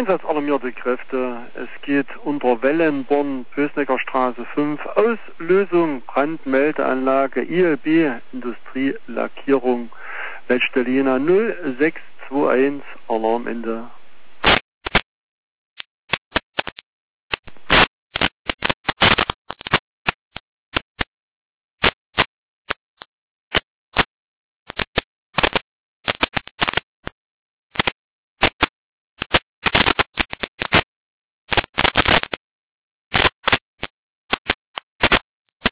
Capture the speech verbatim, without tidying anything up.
Einsatzalarmierte Kräfte. Es geht unter Wellenborn, Pösnecker-Straße fünf, Auslösung, Brandmeldeanlage, I L B, Industrielackierung, Leitstelle Jena null sechs zwei eins, Alarmende